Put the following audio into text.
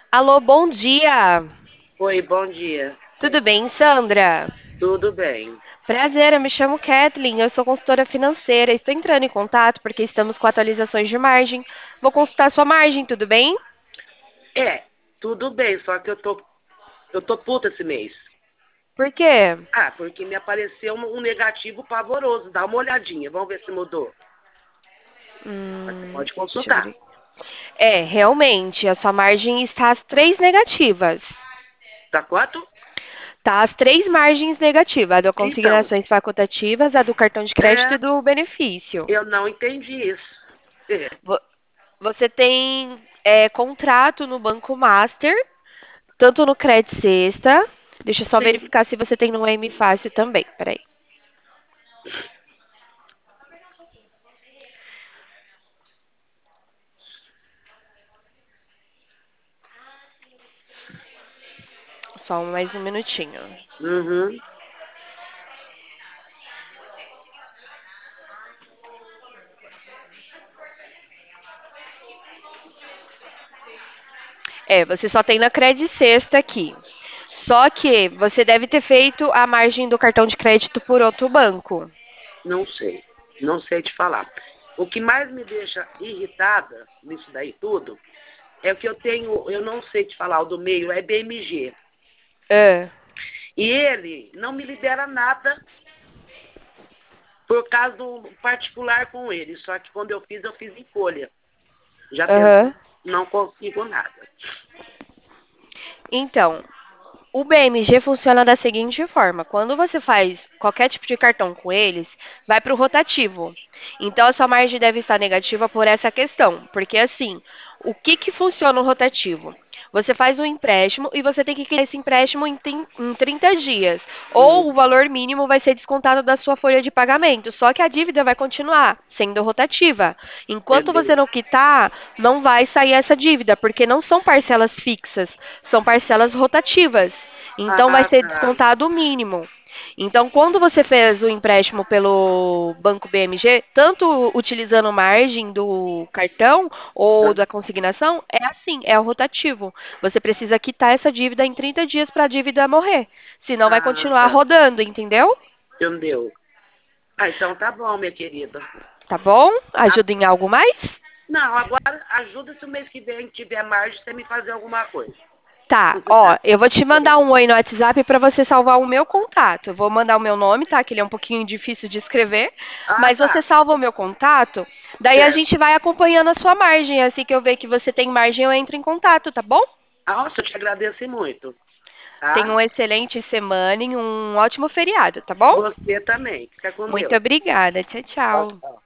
Alô, bom dia. Oi, bom dia. Tudo bem, Sandra? Tudo bem? Prazer, eu me chamo Kathleen, eu sou consultora financeira. Estou entrando em contato porque estamos com atualizações de margem. Vou consultar sua margem, tudo bem? É, tudo bem, só que eu tô puta esse mês. Por quê? Ah, porque me apareceu um negativo pavoroso. Dá uma olhadinha, vamos ver se mudou. Mas você pode Deixa eu consultar. ver. É, realmente, a sua margem está às três negativas. Tá quanto? Tá às três margens negativas, a da Então, consignações facultativas, a do cartão de crédito e é, do benefício. eu não entendi isso. É, Vo- Você tem contrato no Banco Master, tanto no Credit Sexta. Deixa eu só sim. verificar se você tem no M Fácil também. Peraí. Só mais um minutinho. Uhum. É, você só tem na Credit Sexta aqui. Só que você deve ter feito a margem do cartão de crédito por outro banco. Não sei. Não sei te falar. O que mais me deixa irritada nisso daí tudo é que eu não sei te falar, o do meio é BMG. Ah, E ele não me libera nada por causa do particular com ele. Só que quando eu fiz em folha. Já tentei, aham. não consigo nada. Então, o BMG funciona da seguinte forma: quando você faz qualquer tipo de cartão com eles, vai para o rotativo. Então, a sua margem deve estar negativa por essa questão. Porque, assim, o que, que funciona o rotativo? Você faz um empréstimo e você tem que quitar esse empréstimo em 30 dias. Ou o Hum, valor mínimo vai ser descontado da sua folha de pagamento. Só que a dívida vai continuar sendo rotativa. Enquanto você entendeu? não quitar, não vai sair essa dívida, porque não são parcelas fixas, são parcelas rotativas. Então vai Ah, ser tá. descontado o mínimo. Então, quando você fez o empréstimo pelo Banco BMG, tanto utilizando margem do cartão ou da consignação, é assim, é o rotativo. Você precisa quitar essa dívida em 30 dias para a dívida morrer. Senão vai Ah, continuar tá. rodando, entendeu? Entendeu? Ah, então tá bom, minha querida. Tá bom? Ah, Ajuda em algo mais? não, agora ajuda se o mês que vem tiver margem, você me fazer alguma coisa. Tá, ó, eu vou te mandar um oi no WhatsApp para você salvar o meu contato. Eu vou mandar o meu nome, tá? Que ele é um pouquinho difícil de escrever, Ah, mas você tá. salva o meu contato, daí a Certo. gente vai acompanhando a sua margem. Assim que eu ver que você tem margem, eu entro em contato, tá bom? Nossa, eu te agradeço muito, Tenha tá? uma excelente semana e um ótimo feriado, tá bom? Você também. Fica com Muito Deus. obrigada. Tchau, Tchau, tchau. tchau.